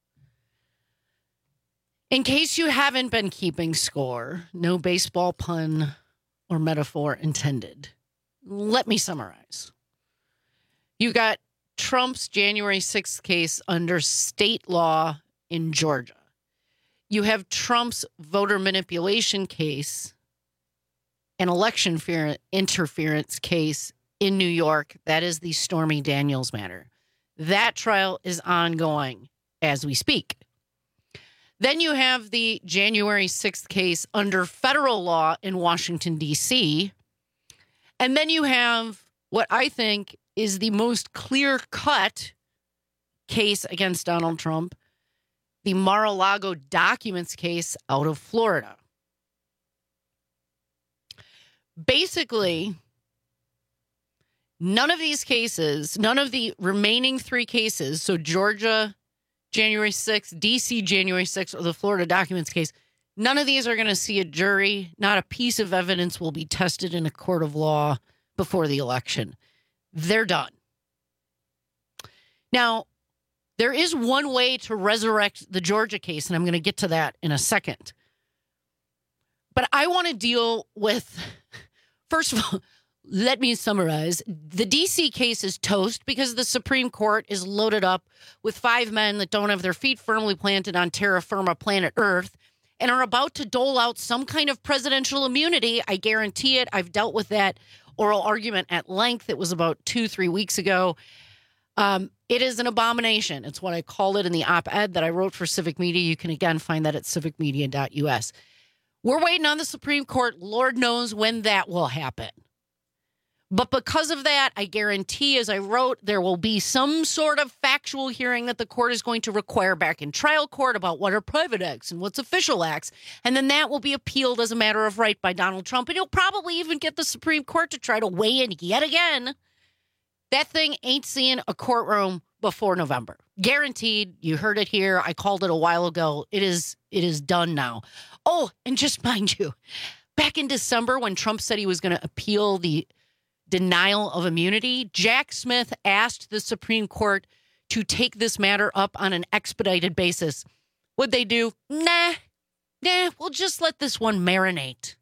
In case you haven't been keeping score, no baseball pun or metaphor intended. Let me summarize. You got Trump's January sixth case under state law in Georgia. You have Trump's voter manipulation case, an election interference case in New York. That is the Stormy Daniels matter. That trial is ongoing as we speak. Then you have the January sixth case under federal law in Washington, D C. And then you have what I think is the most clear-cut case against Donald Trump, the Mar-a-Lago documents case out of Florida. Basically, none of these cases, none of the remaining three cases, so Georgia, January sixth, D C, January sixth, or the Florida documents case, none of these are going to see a jury. Not a piece of evidence will be tested in a court of law before the election. They're done. Now, there is one way to resurrect the Georgia case, and I'm going to get to that in a second. But I want to deal with, first of all, let me summarize. The D C case is toast because the Supreme Court is loaded up with five men that don't have their feet firmly planted on terra firma planet Earth and are about to dole out some kind of presidential immunity. I guarantee it. I've dealt with that oral argument at length. It was about two, three weeks ago. Um, it is an abomination. It's what I called it in the op-ed that I wrote for Civic Media. You can, again, find that at civic media dot u s. We're waiting on the Supreme Court. Lord knows when that will happen. But because of that, I guarantee, as I wrote, there will be some sort of factual hearing that the court is going to require back in trial court about what are private acts and what's official acts. And then that will be appealed as a matter of right by Donald Trump. And he'll probably even get the Supreme Court to try to weigh in yet again. That thing ain't seeing a courtroom before November. Guaranteed. You heard it here. I called it a while ago. It is, it is done now. Oh, and just mind you, back in December when Trump said he was going to appeal the denial of immunity, Jack Smith asked the Supreme Court to take this matter up on an expedited basis. What'd they do? Nah, nah, we'll just let this one marinate.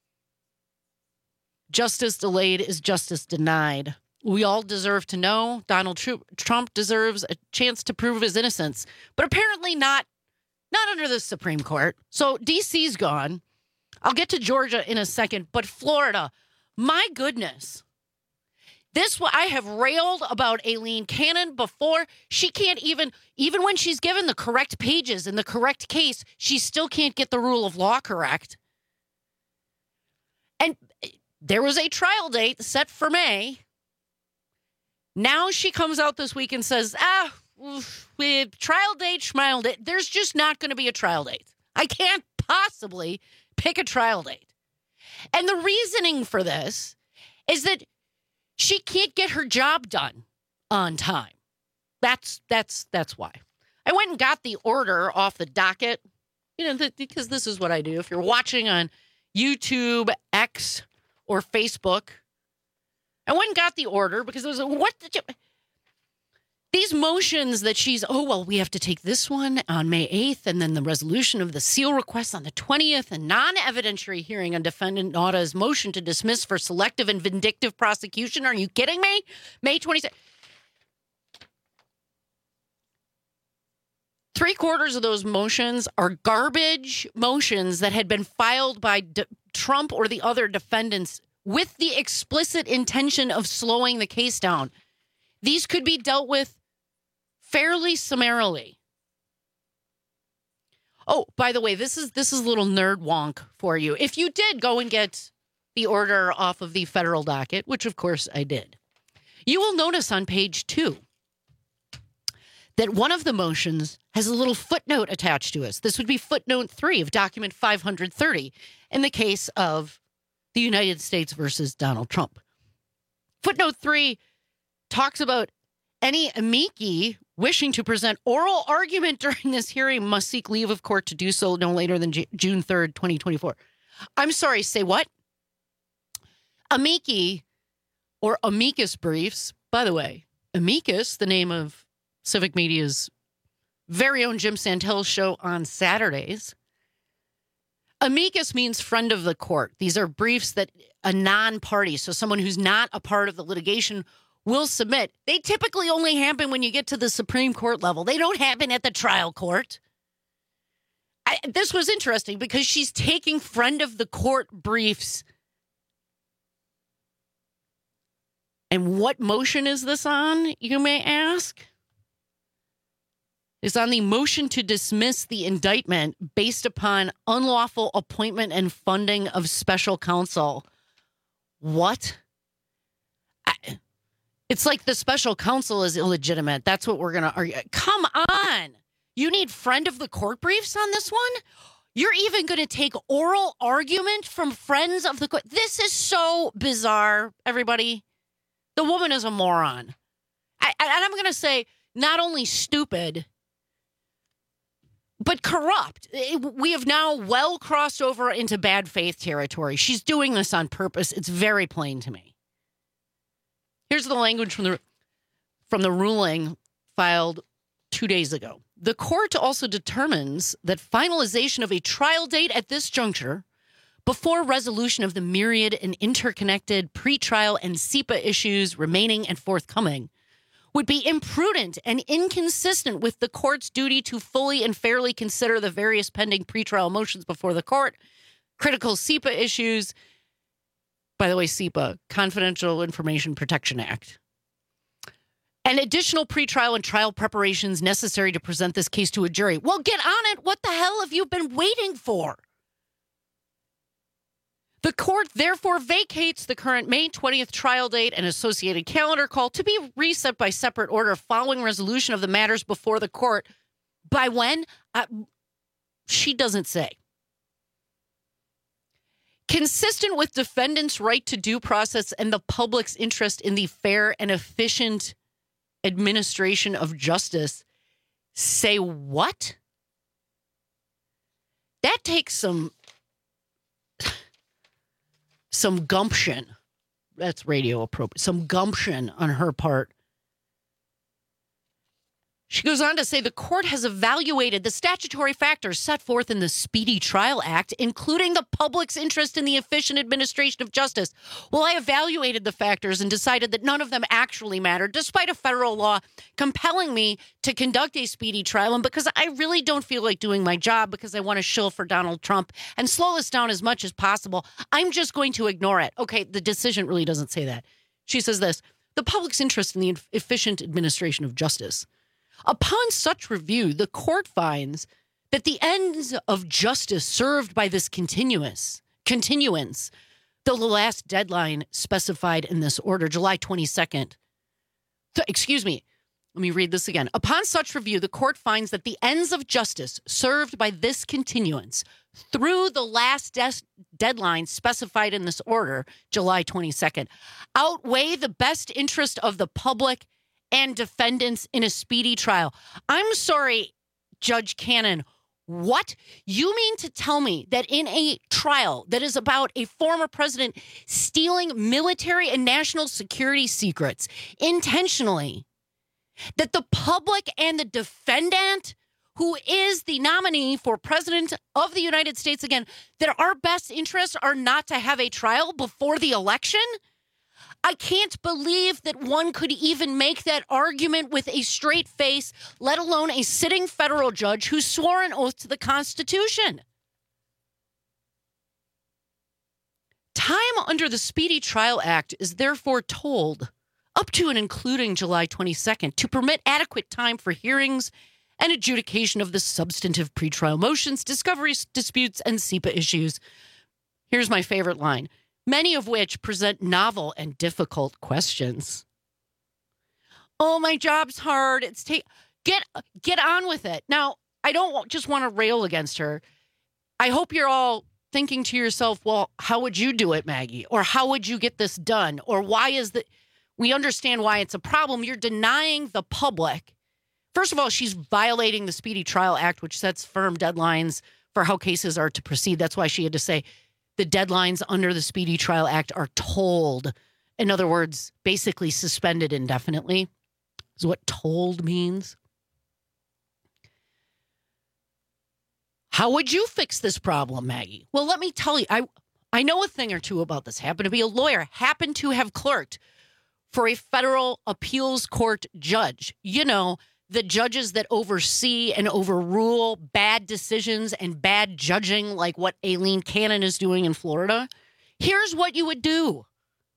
Justice delayed is justice denied. We all deserve to know Donald Trump deserves a chance to prove his innocence, but apparently not, not under the Supreme Court. So D C's gone. I'll get to Georgia in a second, but Florida, my goodness. This, I have railed about Aileen Cannon before. She can't even, even when she's given the correct pages in the correct case, she still can't get the rule of law correct. And there was a trial date set for May. Now she comes out this week and says, ah, with trial date, schmile date, there's just not going to be a trial date. I can't possibly pick a trial date. And the reasoning for this is that she can't get her job done on time. That's that's that's why. I went and got the order off the docket, you know, th- because this is what I do. If you're watching on YouTube, X, or Facebook, I went and got the order because it was a, what did you... These motions that she's, oh, well, we have to take this one on May eighth, and then the resolution of the seal request on the twentieth, and non-evidentiary hearing on defendant Naughta's motion to dismiss for selective and vindictive prosecution. Are you kidding me? May twenty-sixth. Three quarters of those motions are garbage motions that had been filed by D- Trump or the other defendants with the explicit intention of slowing the case down. These could be dealt with fairly summarily. Oh, by the way, this is this is a little nerd wonk for you. If you did go and get the order off of the federal docket, which of course I did, you will notice on page two that one of the motions has a little footnote attached to us. This would be footnote three of document five hundred thirty in the case of the United States versus Donald Trump. Footnote three talks about any amici wishing to present oral argument during this hearing must seek leave of court to do so no later than J- June third, twenty twenty-four. I'm sorry, say what? Amici or amicus briefs, by the way, amicus, the name of Civic Media's very own Jim Santel's show on Saturdays. Amicus means friend of the court. These are briefs that a non-party, so someone who's not a part of the litigation, will submit. They typically only happen when you get to the Supreme Court level. They don't happen at the trial court. I, this was interesting because she's taking friend of the court briefs. And what motion is this on, you may ask? Is on the motion to dismiss the indictment based upon unlawful appointment and funding of special counsel. What? I, it's like the special counsel is illegitimate. That's what we're going to argue. Come on. You need friend of the court briefs on this one? You're even going to take oral argument from friends of the court. This is so bizarre, everybody. The woman is a moron. I, and I'm going to say not only stupid, but corrupt. We have now well crossed over into bad faith territory. She's doing this on purpose. It's very plain to me. Here's the language from the from the ruling filed two days ago. The court also determines that finalization of a trial date at this juncture, before resolution of the myriad and interconnected pretrial and S I P A issues remaining and forthcoming, would be imprudent and inconsistent with the court's duty to fully and fairly consider the various pending pretrial motions before the court, critical S I P A issues. By the way, S I P A, Confidential Information Protection Act, and additional pretrial and trial preparations necessary to present this case to a jury. Well, get on it. What the hell have you been waiting for? The court therefore vacates the current May twentieth trial date and associated calendar call to be reset by separate order following resolution of the matters before the court. By when? Uh, she doesn't say. Consistent with defendants' right to due process and the public's interest in the fair and efficient administration of justice. Say what? That takes some... Some gumption, that's radio appropriate, some gumption on her part. She goes on to say the court has evaluated the statutory factors set forth in the Speedy Trial Act, including the public's interest in the efficient administration of justice. Well, I evaluated the factors and decided that none of them actually mattered, despite a federal law compelling me to conduct a speedy trial. And because I really don't feel like doing my job because I want to shill for Donald Trump and slow this down as much as possible, I'm just going to ignore it. Okay, the decision really doesn't say that. She says this, the public's interest in the efficient administration of justice. Upon such review, the court finds that the ends of justice served by this continuous continuance, the last deadline specified in this order, July twenty-second. Th- excuse me. Let me read this again. Upon such review, the court finds that the ends of justice served by this continuance through the last des- deadline specified in this order, July twenty-second, outweigh the best interest of the public and defendants in a speedy trial. I'm sorry, Judge Cannon. What? You mean to tell me that in a trial that is about a former president stealing military and national security secrets intentionally, that the public and the defendant, who is the nominee for president of the United States again, that our best interests are not to have a trial before the election? I can't believe that one could even make that argument with a straight face, let alone a sitting federal judge who swore an oath to the Constitution. Time under the Speedy Trial Act is therefore told up to and including July twenty-second to permit adequate time for hearings and adjudication of the substantive pretrial motions, discoveries, disputes, and S E P A issues. Here's my favorite line, many of which present novel and difficult questions. Oh, my job's hard. It's take get get on with it. Now, I don't just want to rail against her. I hope you're all thinking to yourself, well, how would you do it, Maggie? Or how would you get this done? Or why is that? We understand why it's a problem. You're denying the public. First of all, she's violating the Speedy Trial Act, which sets firm deadlines for how cases are to proceed. That's why she had to say the deadlines under the Speedy Trial Act are told. In other words, basically suspended indefinitely is what told means. How would you fix this problem, Maggie? Well, let me tell you, I, I know a thing or two about this. Happen to be a lawyer, happen to have clerked for a federal appeals court judge. You know, the judges that oversee and overrule bad decisions and bad judging like what Aileen Cannon is doing in Florida. Here's what you would do.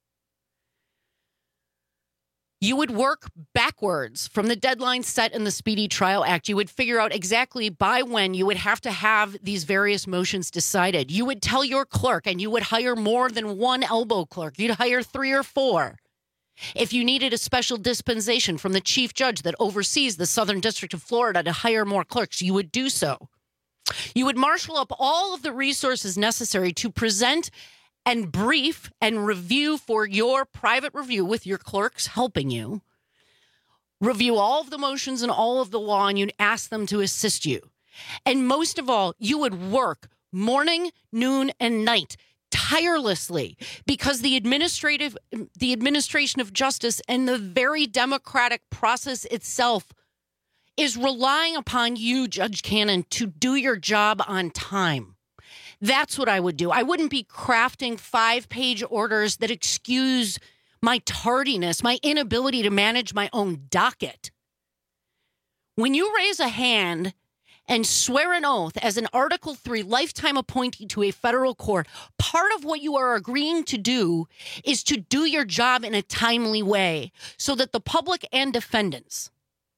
You would work backwards from the deadline set in the Speedy Trial Act. You would figure out exactly by when you would have to have these various motions decided. You would tell your clerk, and you would hire more than one elbow clerk. You'd hire three or four. If you needed a special dispensation from the chief judge that oversees the Southern District of Florida to hire more clerks, you would do so. You would marshal up all of the resources necessary to present and brief and review for your private review with your clerks helping you. Review all of the motions and all of the law, and you'd ask them to assist you. And most of all, you would work morning, noon, and night tirelessly, because the administrative, the administration of justice and the very democratic process itself is relying upon you, Judge Cannon, to do your job on time. That's what I would do. I wouldn't be crafting five-page orders that excuse my tardiness, my inability to manage my own docket. When you raise a hand and swear an oath as an Article three lifetime appointee to a federal court, part of what you are agreeing to do is to do your job in a timely way so that the public and defendants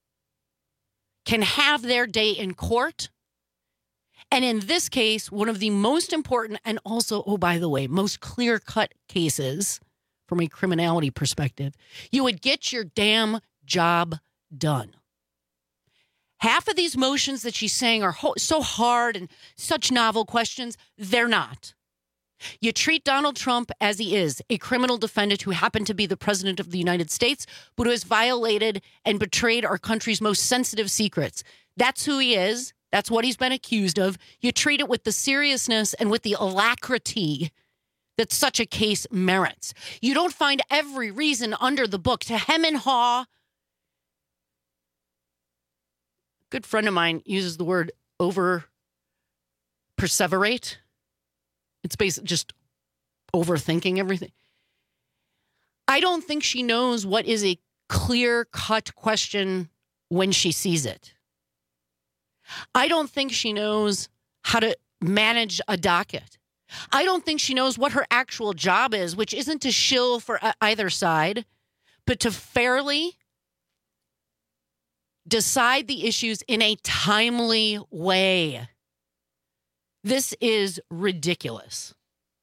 can have their day in court. And in this case, one of the most important and also, oh, by the way, most clear-cut cases from a criminality perspective, you would get your damn job done. Half of these motions that she's saying are ho- so hard and such novel questions, they're not. You treat Donald Trump as he is, a criminal defendant who happened to be the president of the United States, but who has violated and betrayed our country's most sensitive secrets. That's who he is. That's what he's been accused of. You treat it with the seriousness and with the alacrity that such a case merits. You don't find every reason under the book to hem and haw. A good friend of mine uses the word over perseverate. It's basically just overthinking everything. I don't think she knows what is a clear-cut question when she sees it. I don't think she knows how to manage a docket. I don't think she knows what her actual job is, which isn't to shill for either side, but to fairly decide the issues in a timely way. This is ridiculous.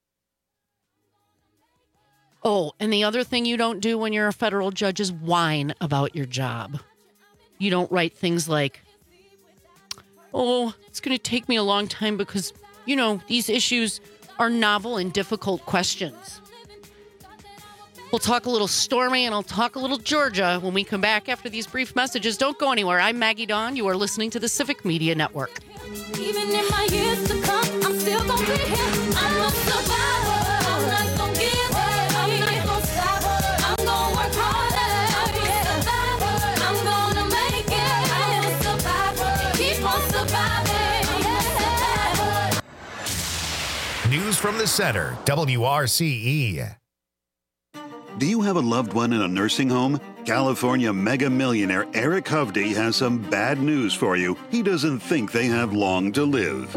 Oh, and the other thing you don't do when you're a federal judge is whine about your job. You don't write things like, oh, it's going to take me a long time because, you know, these issues are novel and difficult questions. We'll talk a little Stormy and I'll talk a little Georgia when we come back after these brief messages. Don't go anywhere. I'm Maggie Dawn. You are listening to the Civic Media Network. Even in my years to come, I'm still gonna be here. I'm a survivor. I'm not gonna give up. I'm not gonna stop. I'm gonna work harder. I'll be a survivor. I'm gonna make it. I am a survivor. Keep on surviving. I'm a survivor. News from the Center, W R C E. Do you have a loved one in a nursing home? California mega millionaire Eric Hovde has some bad news for you. He doesn't think they have long to live.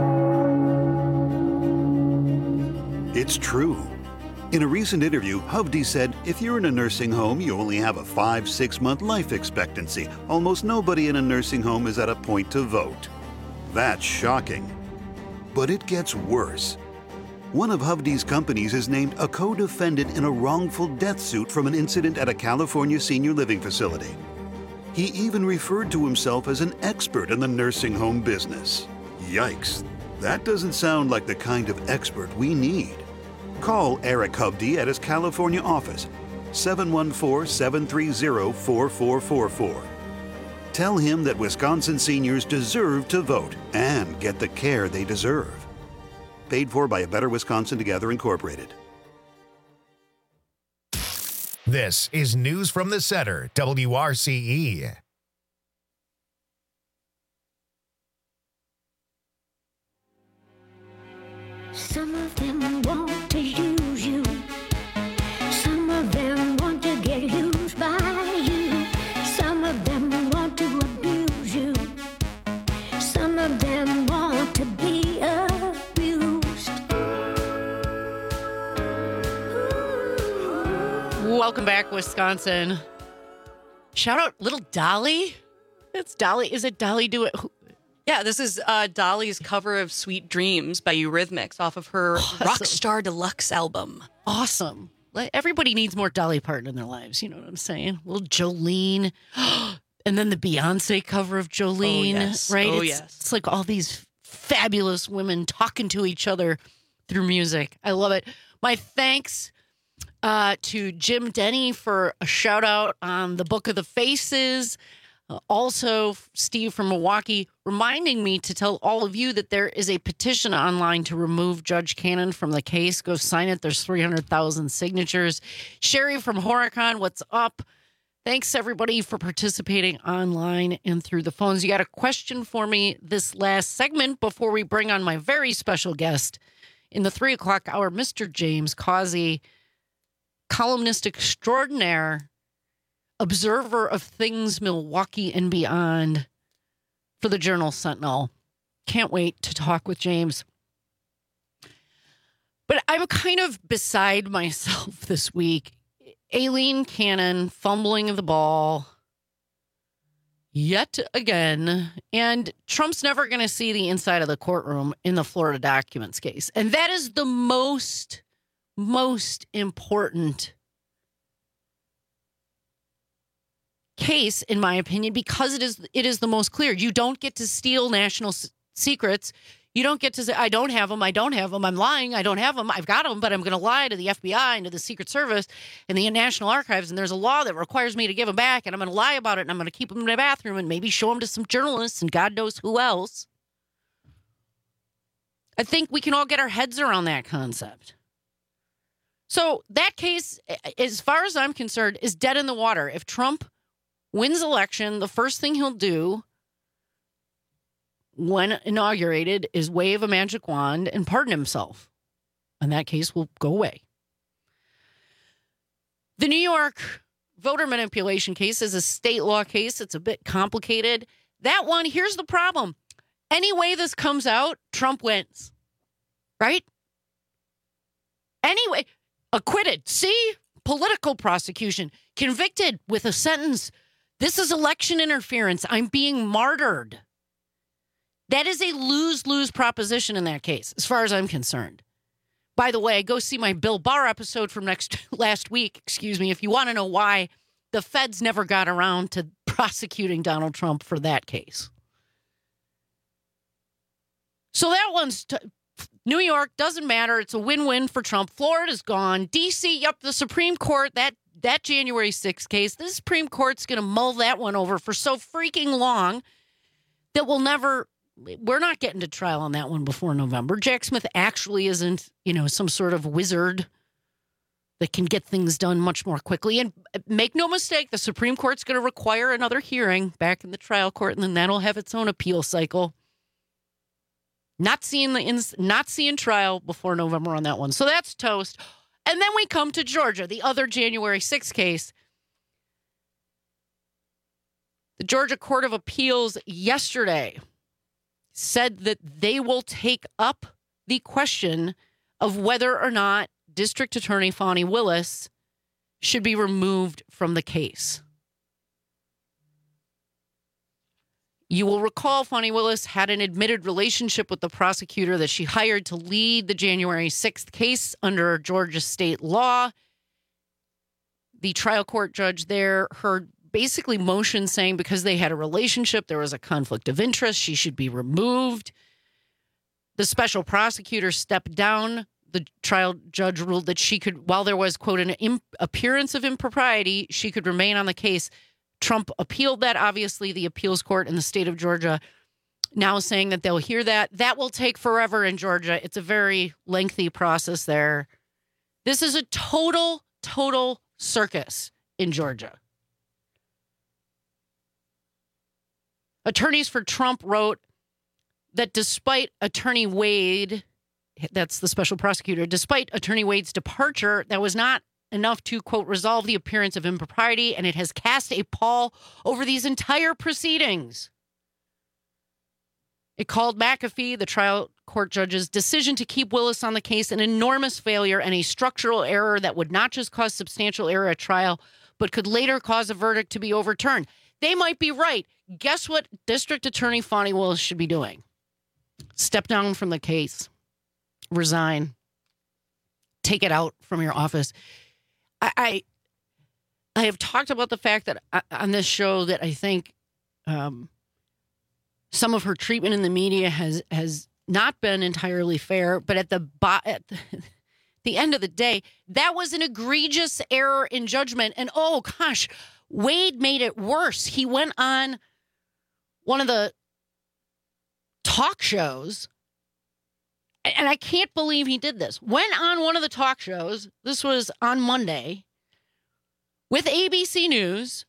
It's true. In a recent interview, Hovde said, if you're in a nursing home, you only have a five, six month life expectancy. Almost nobody in a nursing home is at a point to vote. That's shocking. But it gets worse. One of Hovde's companies is named a co-defendant in a wrongful death suit from an incident at a California senior living facility. He even referred to himself as an expert in the nursing home business. Yikes, that doesn't sound like the kind of expert we need. Call Eric Hovde at his California office, seven one four, seven three zero, four four four four. Tell him that Wisconsin seniors deserve to vote and get the care they deserve. Paid for by A Better Wisconsin Together Incorporated. This is News from the Center, W R C E. Some of them want to use you. Some of them want to get used by you. Some of them want to abuse you. Some of them want to be abused. Welcome back, Wisconsin. Shout out Little Dolly. It's Dolly. Is it Dolly Do It? Yeah, this is uh, Dolly's cover of Sweet Dreams by Eurythmics off of her Awesome. Rockstar Deluxe album. Awesome. Like, everybody needs more Dolly Parton in their lives. You know what I'm saying? Little Jolene. And then the Beyonce cover of Jolene. Oh, yes. Right? Oh, it's, yes. It's like all these fabulous women talking to each other through music. I love it. My thanks uh, to Jim Denny for a shout out on the Book of the Faces. Uh, also, Steve from Milwaukee reminding me to tell all of you that there is a petition online to remove Judge Cannon from the case. Go sign it. There's three hundred thousand signatures. Sherry from Horicon, what's up? Thanks, everybody, for participating online and through the phones. You got a question for me this last segment before we bring on my very special guest in the three o'clock hour, Mister James Causey, columnist extraordinaire, observer of things Milwaukee and beyond for the Journal Sentinel. Can't wait to talk with James. But I'm kind of beside myself this week. Aileen Cannon fumbling the ball yet again. And Trump's never going to see the inside of the courtroom in the Florida documents case. And that is the most, most important case, in my opinion, because it is it is the most clear. You don't get to steal national s- secrets. You don't get to say, I don't have them, I don't have them, I'm lying, I don't have them, I've got them, but I'm going to lie to the F B I and to the Secret Service and the National Archives, and there's a law that requires me to give them back, and I'm going to lie about it, and I'm going to keep them in my bathroom and maybe show them to some journalists and God knows who else. I think we can all get our heads around that concept. So that case, as far as I'm concerned, is dead in the water. If Trump wins election, the first thing he'll do when inaugurated is wave a magic wand and pardon himself. And that case will go away. The New York voter manipulation case is a state law case. It's a bit complicated. That one, here's the problem. Any way this comes out, Trump wins. Right? Anyway, acquitted. See? Political prosecution. Convicted with a sentence. This is election interference. I'm being martyred. That is a lose-lose proposition in that case, as far as I'm concerned. By the way, go see my Bill Barr episode from next last week, excuse me, if you want to know why the feds never got around to prosecuting Donald Trump for that case. So that one's t- New York, doesn't matter. It's a win-win for Trump. Florida's gone. D C, yep, the Supreme Court, that that January sixth case, the Supreme Court's going to mull that one over for so freaking long that we'll never, we're not getting to trial on that one before November. Jack Smith actually isn't, you know, some sort of wizard that can get things done much more quickly. And make no mistake, the Supreme Court's going to require another hearing back in the trial court, and then that'll have its own appeal cycle. Not seeing the ins- not seeing trial before November on that one. So that's toast. And then we come to Georgia, the other January sixth case. The Georgia Court of Appeals yesterday said that they will take up the question of whether or not District Attorney Fani Willis should be removed from the case. You will recall Fani Willis had an admitted relationship with the prosecutor that she hired to lead the January sixth case under Georgia state law. The trial court judge there heard basically motion saying because they had a relationship, there was a conflict of interest, she should be removed. The special prosecutor stepped down. The trial judge ruled that she could, while there was, quote, an imp- appearance of impropriety, she could remain on the case. Trump appealed that. Obviously, the appeals court in the state of Georgia now saying that they'll hear that. That will take forever in Georgia. It's a very lengthy process there. This is a total, total circus in Georgia. Attorneys for Trump wrote that despite Attorney Wade, that's the special prosecutor, despite Attorney Wade's departure, that was not enough to, quote, resolve the appearance of impropriety, and it has cast a pall over these entire proceedings. It called McAfee, the trial court judge's decision to keep Willis on the case, an enormous failure and a structural error that would not just cause substantial error at trial, but could later cause a verdict to be overturned. They might be right. Guess what District Attorney Fani Willis should be doing? Step down from the case. Resign. Take it out from your office. I, I, I have talked about the fact that I, on this show that I think um, some of her treatment in the media has has not been entirely fair. But at the bo- at the, the end of the day, that was an egregious error in judgment. And oh gosh, Wade made it worse. He went on one of the talk shows. And I can't believe he did this. Went on one of the talk shows, this was on Monday, with A B C News,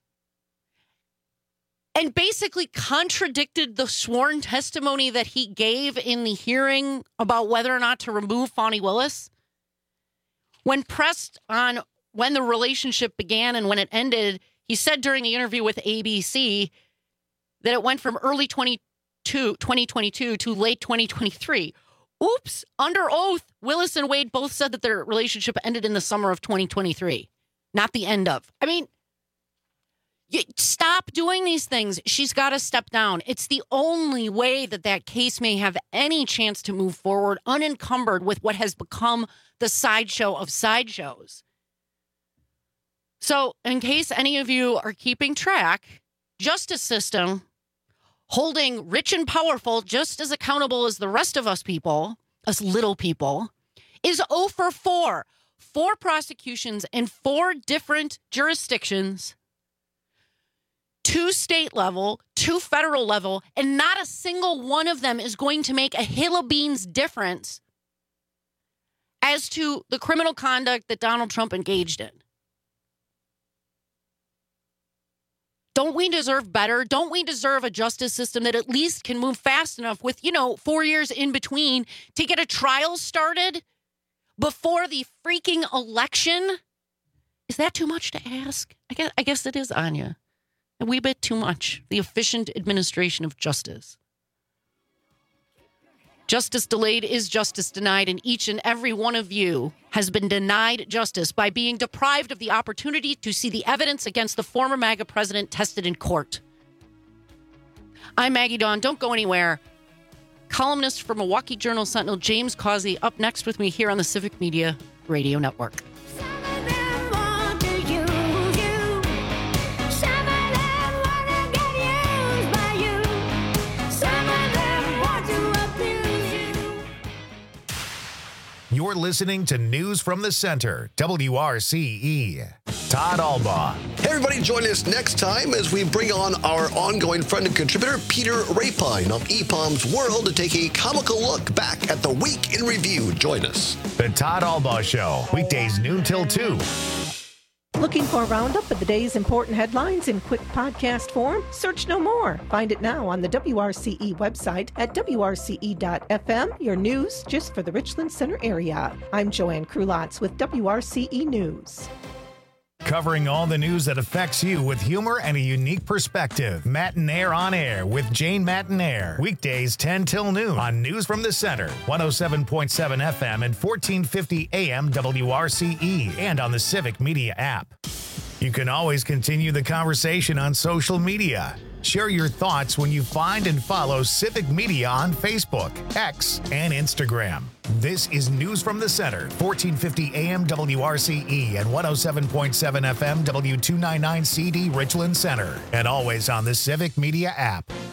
and basically contradicted the sworn testimony that he gave in the hearing about whether or not to remove Fani Willis. When pressed on when the relationship began and when it ended, he said during the interview with A B C that it went from early twenty twenty-two to late twenty twenty-three. Oops, under oath, Willis and Wade both said that their relationship ended in the summer of twenty twenty-three, not the end of. I mean, you, stop doing these things. She's got to step down. It's the only way that that case may have any chance to move forward unencumbered with what has become the sideshow of sideshows. So, in case any of you are keeping track, justice system holding rich and powerful just as accountable as the rest of us people, us little people, is oh for four. Four prosecutions in four different jurisdictions, two state level, two federal level, and not a single one of them is going to make a hill of beans difference as to the criminal conduct that Donald Trump engaged in. Don't we deserve better? Don't we deserve a justice system that at least can move fast enough with, you know, four years in between to get a trial started before the freaking election? Is that too much to ask? I guess, I guess it is, Anya. A wee bit too much. The efficient administration of justice. Justice delayed is justice denied, and each and every one of you has been denied justice by being deprived of the opportunity to see the evidence against the former MAGA president tested in court. I'm Maggie Dawn. Don't go anywhere. Columnist for Milwaukee Journal Sentinel, James Causey, up next with me here on the Civic Media Radio Network. You're listening to News from the Center, W R C E. Todd Albaugh. Hey, everybody, join us next time as we bring on our ongoing friend and contributor, Peter Rapine of E P O M's World, to take a comical look back at the week in review. Join us. The Todd Albaugh Show, weekdays noon till two. Looking for a roundup of the day's important headlines in quick podcast form? Search no more. Find it now on the W R C E website at W R C E dot F M, your news just for the Richland Center area. I'm Joanne Krulotz with W R C E News. Covering all the news that affects you with humor and a unique perspective. Matinaire on Air with Jane Matinaire. Weekdays ten till noon on News from the Center, one oh seven point seven F M and fourteen fifty A M W R C E, and on the Civic Media app. You can always continue the conversation on social media. Share your thoughts when you find and follow Civic Media on Facebook, X, and Instagram. This is News from the Center, fourteen fifty A M W R C E and one oh seven point seven F M W two ninety-nine C D Richland Center, and always on the Civic Media app.